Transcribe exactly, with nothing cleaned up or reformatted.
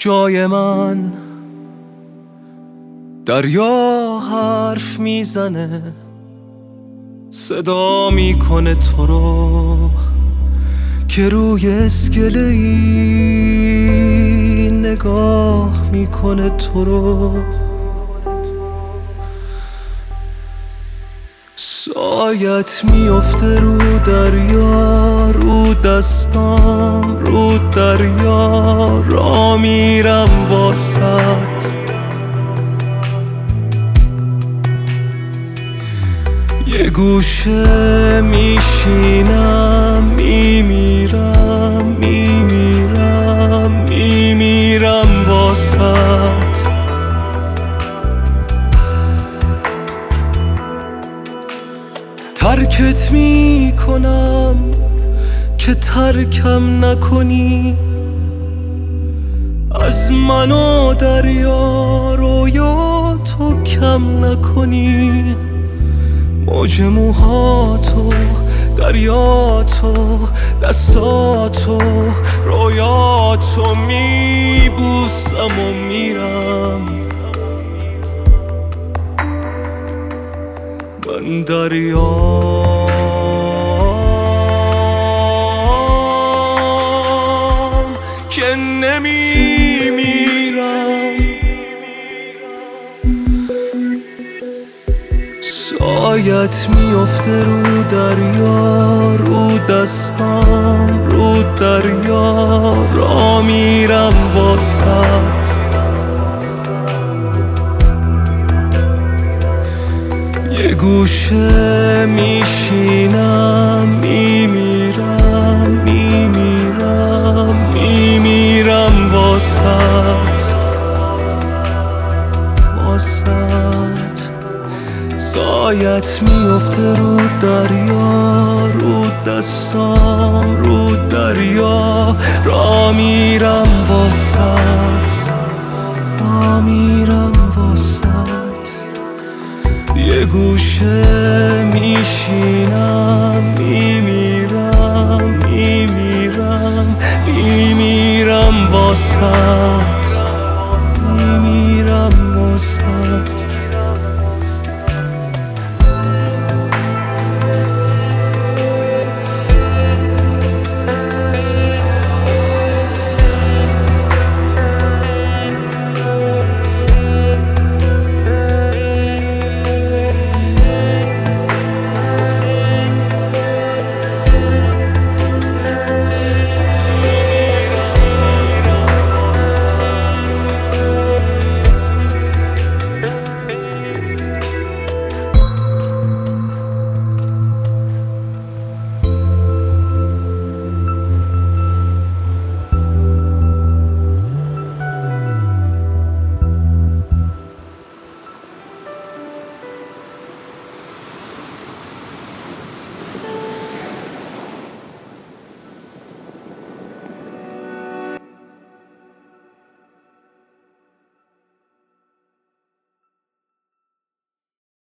جای من دریا حرف میزنه، صدا میکنه تو رو که روی اسکله ای نگاه میکنه تو رو. سایت میفته رو دریا، رو دستام رو دریا، را میرم واسط. یه گوشه میشینم، میمیرم میمیرم میمیرم واسط. ترکت میکنم که ترکم نکنی، از من و دریا رویا تو کم نکنی. موج موهاتو، دریاتو، دستاتو، رویاتو میبوسم و میرم. من دریام که نمیمیرم. سایت میفته رو دریا، رو دستام رو دریا، را میرم واسط. یه گوشه میشینم، میمیرم میمیرم میمیرم واسط واسط. سایت میفته رو دریا، رو دستام رو دریا، را میرم واسط را میرم واسط. یه گوشه میشینم، میمیرم میمیرم میمیرم واسط.